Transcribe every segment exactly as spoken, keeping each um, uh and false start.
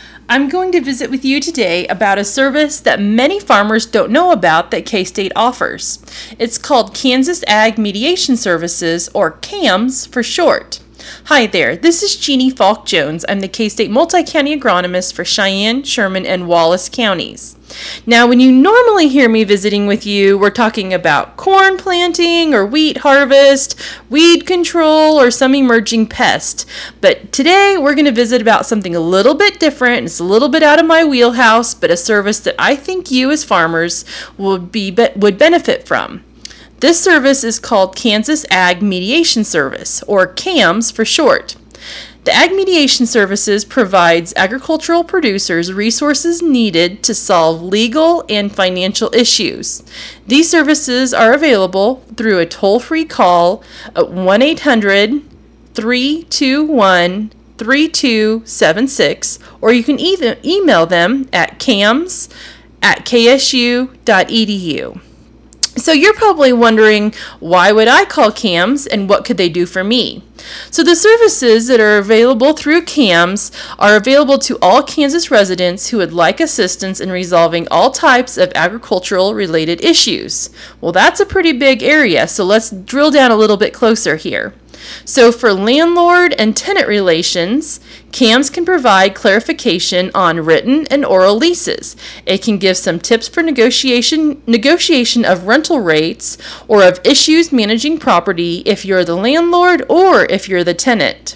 I'm going to visit with you today about a service that many farmers don't know about that K-State offers. It's called Kansas Ag Mediation Services, or KAMS for short. Hi there, this is Jeannie Falk Jones. I'm the K-State Multi-County Agronomist for Cheyenne, Sherman, and Wallace counties. Now, when you normally hear me visiting with you, we're talking about corn planting or wheat harvest, weed control, or some emerging pest. But today we're going to visit about something a little bit different. It's a little bit out of my wheelhouse, but a service that I think you as farmers would be would benefit from. This service is called Kansas Ag Mediation Service, or KAMS for short. The Ag Mediation Services provides agricultural producers resources needed to solve legal and financial issues. These services are available through a toll-free call at one eight hundred, three two one, three two seven six, or you can either email them at kams at k s u dot e d u. So you're probably wondering, why would I call KAMS and what could they do for me? So the services that are available through KAMS are available to all Kansas residents who would like assistance in resolving all types of agricultural related issues. Well, that's a pretty big area, so let's drill down a little bit closer here. So for landlord and tenant relations, KAMS can provide clarification on written and oral leases. It can give some tips for negotiation, negotiation of rental rates or of issues managing property if you're the landlord or if you're the tenant.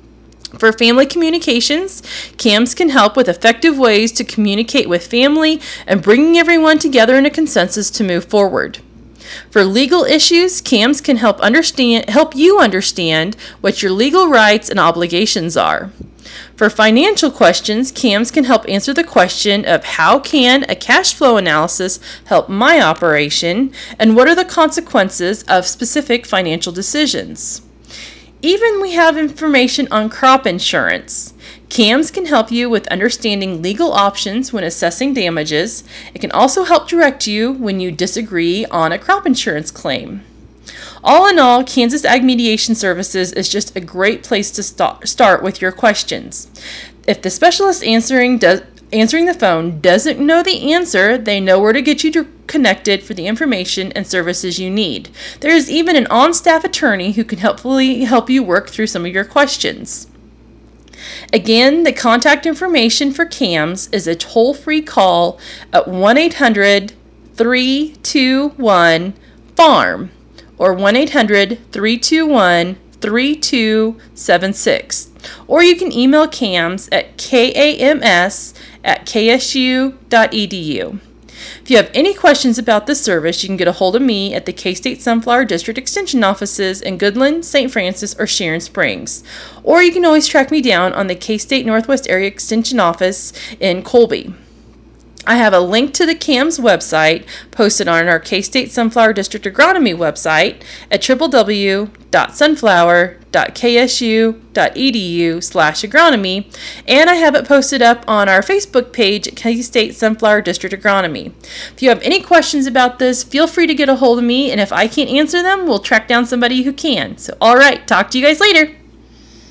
For family communications, KAMS can help with effective ways to communicate with family and bringing everyone together in a consensus to move forward. For legal issues, KAMS can help understand, help you understand what your legal rights and obligations are. For financial questions, KAMS can help answer the question of how can a cash flow analysis help my operation, and what are the consequences of specific financial decisions. Even we have information on crop insurance. KAMS can help you with understanding legal options when assessing damages. It can also help direct you when you disagree on a crop insurance claim. All in all, Kansas Ag Mediation Services is just a great place to st- start with your questions. If the specialist answering does answering the phone doesn't know the answer, they know where to get you to connected for the information and services you need. There is even an on-staff attorney who can helpfully help you work through some of your questions. Again, the contact information for KAMS is a toll-free call at one eight hundred, three two one, farm or one eight hundred, three two one, three two seven six. Or you can email KAMS at kams at k s u dot e d u. If you have any questions about this service, you can get a hold of me at the K-State Sunflower District Extension offices in Goodland, Saint Francis, or Sharon Springs. Or you can always track me down on the K-State Northwest Area Extension office in Colby. I have a link to the KAMS website posted on our K-State Sunflower District Agronomy website at w w w dot sunflower dot k s u dot e d u slash agronomy, and I have it posted up on our Facebook page at K-State Sunflower District Agronomy. If you have any questions about this, feel free to get a hold of me, and if I can't answer them, we'll track down somebody who can. So, all right, talk to you guys later.